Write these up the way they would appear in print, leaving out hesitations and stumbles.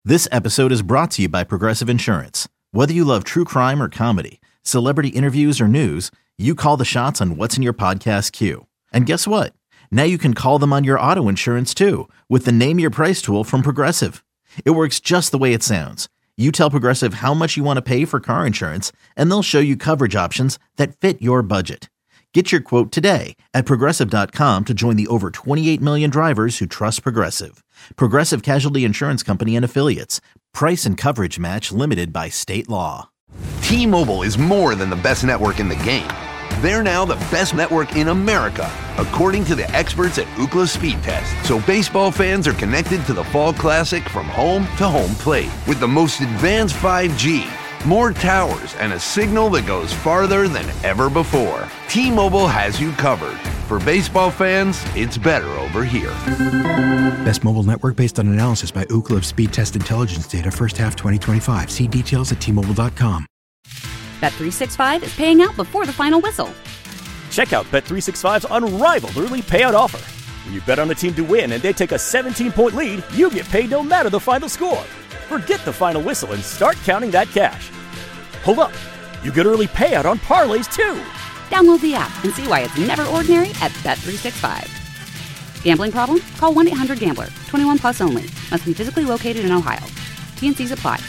This episode is brought to you by Progressive Insurance. Whether you love true crime or comedy, celebrity interviews or news, you call the shots on what's in your podcast queue. And guess what? Now you can call them on your auto insurance too with the Name Your Price tool from Progressive. It works just the way it sounds. You tell Progressive how much you want to pay for car insurance, and they'll show you coverage options that fit your budget. Get your quote today at Progressive.com to join the over 28 million drivers who trust Progressive. Progressive Casualty Insurance Company and Affiliates. Price and coverage match limited by state law. T-Mobile is more than the best network in the game. They're now the best network in America, according to the experts at Ookla Speed Test. So baseball fans are connected to the Fall Classic from home to home plate with the most advanced 5G, more towers, and a signal that goes farther than ever before. T-Mobile has you covered. For baseball fans, it's better over here. Best mobile network based on analysis by Ookla of Speed Test Intelligence data first half 2025. See details at T-Mobile.com. Bet365 is paying out before the final whistle. Check out Bet365's unrivaled early payout offer. When you bet on a team to win and they take a 17-point lead, you get paid no matter the final score. Forget the final whistle and start counting that cash. Hold up. You get early payout on parlays, too. Download the app and see why it's never ordinary at Bet365. Gambling problem? Call 1-800-GAMBLER. 21 plus only. Must be physically located in Ohio. T&Cs apply.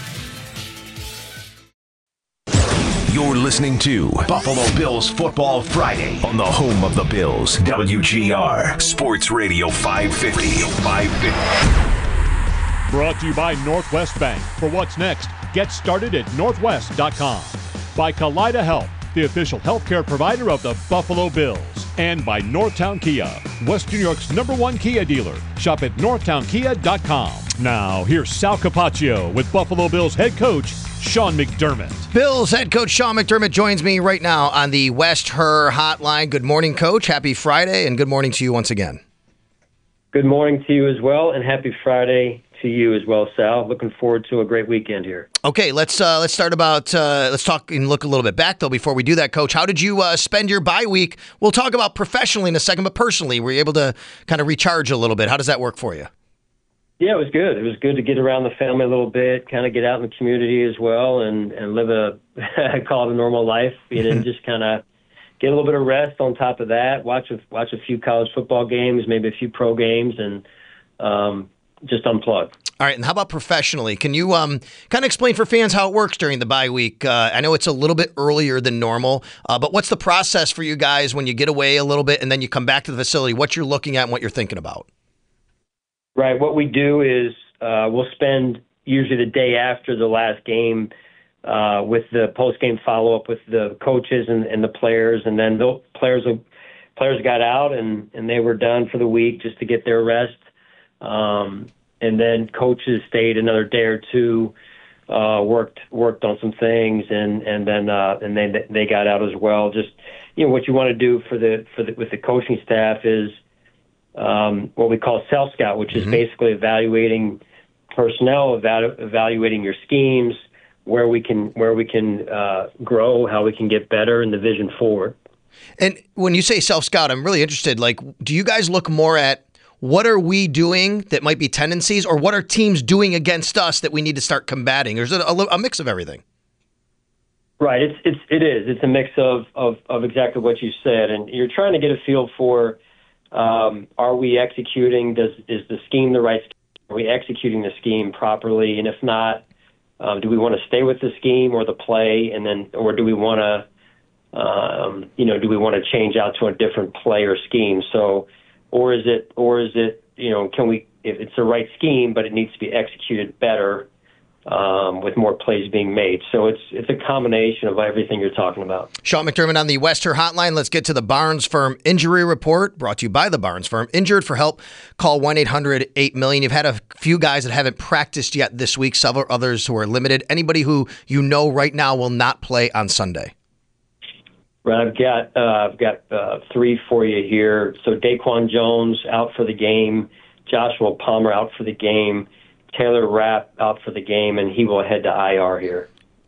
You're listening to Buffalo Bills Football Friday on the home of the Bills, WGR Sports Radio 550. Brought to you by Northwest Bank. For what's next, get started at northwest.com. By Kaleida Health, the official healthcare provider of the Buffalo Bills. And by Northtown Kia, West New York's #1 Kia dealer. Shop at northtownkia.com. Now, here's Sal Capaccio with Buffalo Bills head coach Sean McDermott. Bills head coach Sean McDermott joins me right now on the West Her Hotline. Good morning, Coach. Happy Friday, and good morning to you once again. Good morning to you as well, and happy Friday to you as well, Sal. Looking forward to a great weekend here. Okay, let's start about let's talk and look a little bit back though. Before we do that, Coach, how did you spend your bye week? We'll talk about professionally in a second, but personally, were you able to kind of recharge a little bit? How does that work for you? Yeah, it was good. It was good to get around the family a little bit, kind of get out in the community as well, and live I call it a normal life, and just kind of get a little bit of rest on top of that. Watch a few college football games, maybe a few pro games, and just unplug. All right, and how about professionally? Can you kind of explain for fans how it works during the bye week? I know it's a little bit earlier than normal, but what's the process for you guys when you get away a little bit and then you come back to the facility? What you're looking at and what you're thinking about? Right. What we do is we'll spend usually the day after the last game with the post-game follow-up with the coaches and the players, and then the players got out and they were done for the week just to get their rest. And then coaches stayed another day or two, worked on some things, and then they got out as well. Just what you want to do with the coaching staff is what we call self-scout, which is basically evaluating personnel, evaluating your schemes, where we can grow, how we can get better, and the vision forward. And when you say self-scout, I'm really interested. Like, do you guys look more at what are we doing that might be tendencies, or what are teams doing against us that we need to start combating? Or is it a mix of everything? Right. It is. It's a mix of exactly what you said, and you're trying to get a feel for. Are we executing? Is the scheme the right scheme? Are we executing the scheme properly? And if not, do we want to stay with the scheme or the play, or do we want to, change out to a different play or scheme? So, or is it, can we? If it's the right scheme, but it needs to be executed better. With more plays being made. So it's a combination of everything you're talking about. Sean McDermott on the West Her Hotline. Let's get to the Barnes Firm Injury Report, brought to you by the Barnes Firm. Injured for help, call 1-800-8-million. You've had a few guys that haven't practiced yet this week, several others who are limited. Anybody who you know right now will not play on Sunday? Right, I've got three for you here. So Daquan Jones out for the game, Joshua Palmer out for the game, Taylor Rapp out for the game, and he will head to IR here.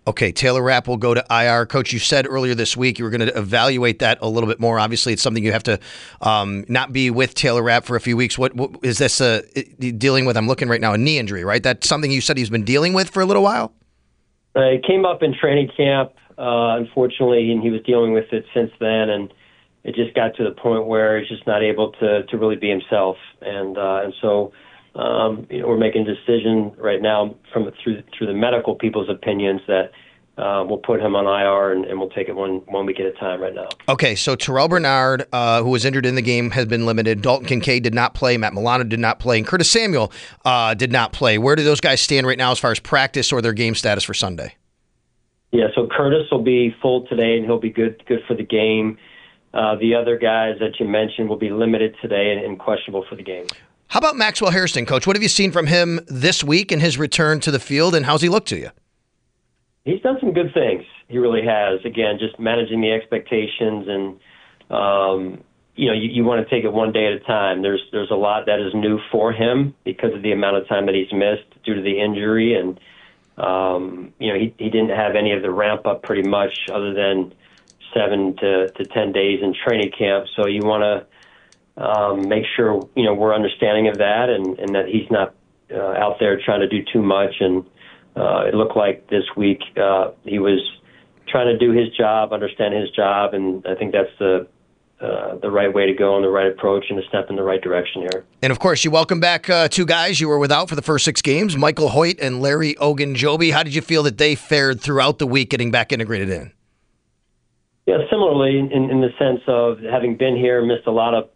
Okay, Taylor Rapp will go to IR. Coach, you said earlier this week you were going to evaluate that a little bit more. Obviously, it's something you have to not be with Taylor Rapp for a few weeks. What is this dealing with? I'm looking right now, a knee injury, right? That's something you said he's been dealing with for a little while? It came up in training camp, unfortunately, and he was dealing with it since then, and it just got to the point where he's just not able to really be himself. And so we're making a decision right now through the medical people's opinions that we'll put him on IR and we'll take it one week at a time right now. Okay, so Terrell Bernard, who was injured in the game, has been limited. Dalton Kincaid did not play. Matt Milano did not play. And Curtis Samuel did not play. Where do those guys stand right now as far as practice or their game status for Sunday? Yeah, so Curtis will be full today and he'll be good for the game. The other guys that you mentioned will be limited today and questionable for the game. How about Maxwell Hairston, Coach? What have you seen from him this week in his return to the field, and how's he look to you? He's done some good things. He really has. Again, just managing the expectations, and you want to take it one day at a time. There's a lot that is new for him because of the amount of time that he's missed due to the injury, and he didn't have any of the ramp up pretty much, other than 7 to 10 days in training camp. So you want to make sure we're understanding of that, and that he's not out there trying to do too much. And it looked like this week he was trying to do his job, understand his job, and I think that's the right way to go and the right approach and a step in the right direction here. And of course, you welcome back two guys you were without for the first 6 games, Michael Hoyt and Larry Ogunjobi. How did you feel that they fared throughout the week getting back integrated in? Yeah, similarly in the sense of having been here, missed a lot of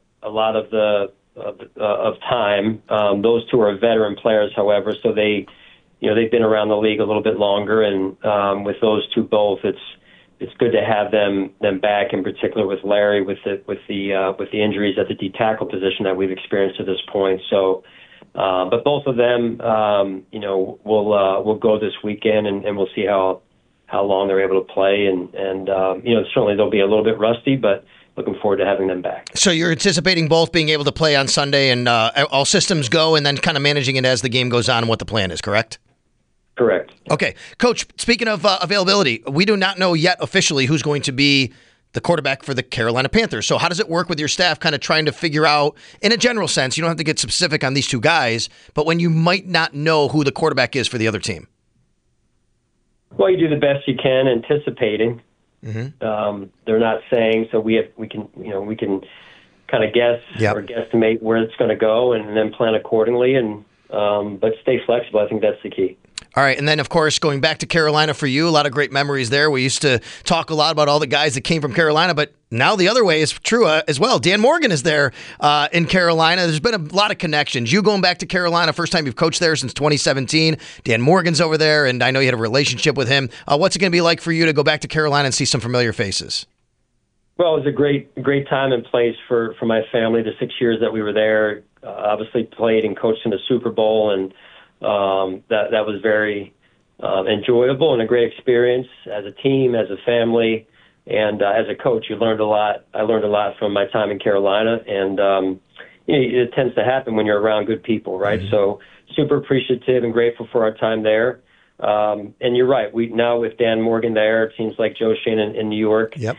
time. Those two are veteran players, however, so they've been around the league a little bit longer, and with those two both, it's good to have them back. In particular, with Larry, with the injuries at the D tackle position that we've experienced to this point. So, but both of them, we'll go this weekend, and we'll see how long they're able to play, and certainly they'll be a little bit rusty, but looking forward to having them back. So you're anticipating both being able to play on Sunday, and all systems go, and then kind of managing it as the game goes on and what the plan is, correct? Correct. Okay. Coach, speaking of availability, we do not know yet officially who's going to be the quarterback for the Carolina Panthers. So how does it work with your staff kind of trying to figure out, in a general sense, you don't have to get specific on these two guys, but when you might not know who the quarterback is for the other team? Well, you do the best you can anticipating. Mm-hmm. They're not saying, so we can kind of guess or guesstimate where it's going to go, and then plan accordingly. And but stay flexible. I think that's the key. All right, and then, of course, going back to Carolina for you, a lot of great memories there. We used to talk a lot about all the guys that came from Carolina, but now the other way is true as well. Dan Morgan is there in Carolina. There's been a lot of connections. You going back to Carolina, first time you've coached there since 2017. Dan Morgan's over there, and I know you had a relationship with him. What's it going to be like for you to go back to Carolina and see some familiar faces? Well, it was a great time and place for my family. The 6 years that we were there, obviously played and coached in the Super Bowl, and that was very enjoyable and a great experience as a team, as a family, and as a coach. You learned a lot. I learned a lot from my time in Carolina, and it tends to happen when you're around good people, right? Mm-hmm. So super appreciative and grateful for our time there. And you're right. We now with Dan Morgan there, it seems like Joe Shane in New York. Yep.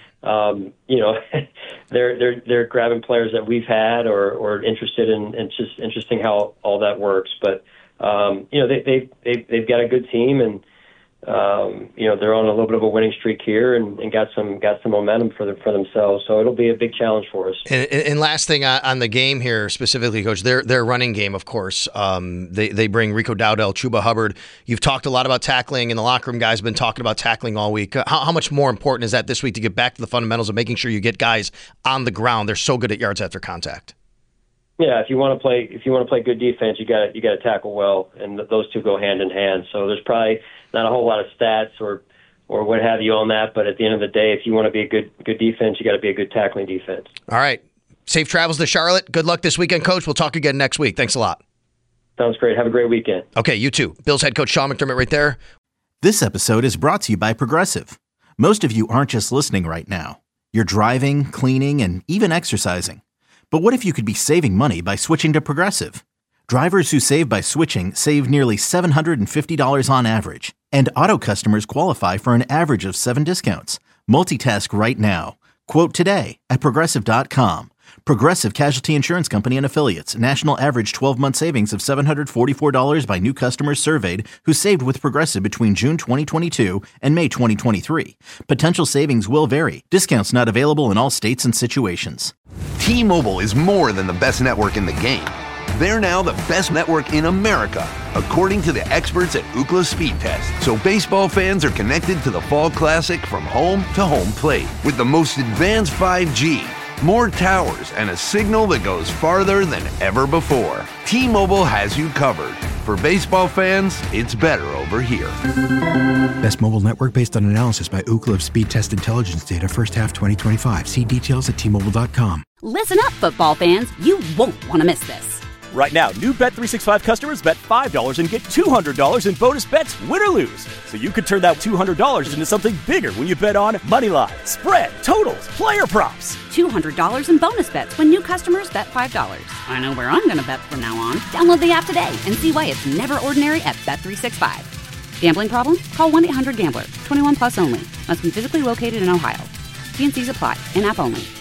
They're grabbing players that we've had or interested in. It's just interesting how all that works, but. They've got a good team, and they're on a little bit of a winning streak here, and got some momentum for themselves. So it'll be a big challenge for us. And last thing on the game here specifically, Coach, their running game, of course. They bring Rico Dowdell, Chuba Hubbard. You've talked a lot about tackling, and the locker room guys have been talking about tackling all week. How much more important is that this week to get back to the fundamentals of making sure you get guys on the ground? They're so good at yards after contact. Yeah, if you want to play good defense, you got to tackle well, and those two go hand in hand. So there's probably not a whole lot of stats or what have you on that, but at the end of the day, if you want to be a good defense, you got to be a good tackling defense. All right, safe travels to Charlotte. Good luck this weekend, Coach. We'll talk again next week. Thanks a lot. Sounds great. Have a great weekend. Okay, you too. Bills head coach Sean McDermott right there. This episode is brought to you by Progressive. Most of you aren't just listening right now. You're driving, cleaning, and even exercising. But what if you could be saving money by switching to Progressive? Drivers who save by switching save nearly $750 on average. And auto customers qualify for an average of 7 discounts. Multitask right now. Quote today at Progressive.com. Progressive Casualty Insurance Company and Affiliates. National average 12-month savings of $744 by new customers surveyed who saved with Progressive between June 2022 and May 2023. Potential savings will vary. Discounts not available in all states and situations. T-Mobile is more than the best network in the game. They're now the best network in America, according to the experts at Ookla Speed Test. So baseball fans are connected to the Fall Classic from home to home plate with the most advanced 5G, more towers, and a signal that goes farther than ever before. T-Mobile has you covered. For baseball fans, it's better over here. Best mobile network based on analysis by Ookla of Speed Test Intelligence data first half 2025. See details at T-Mobile.com. Listen up, football fans. You won't want to miss this. Right now, new Bet365 customers bet $5 and get $200 in bonus bets, win or lose. So you could turn that $200 into something bigger when you bet on moneyline, spread, totals, player props. $200 in bonus bets when new customers bet $5. I know where I'm going to bet from now on. Download the app today and see why it's never ordinary at Bet365. Gambling problem? Call 1-800-GAMBLER. 21 plus only. Must be physically located in Ohio. T&Cs apply. In-app only.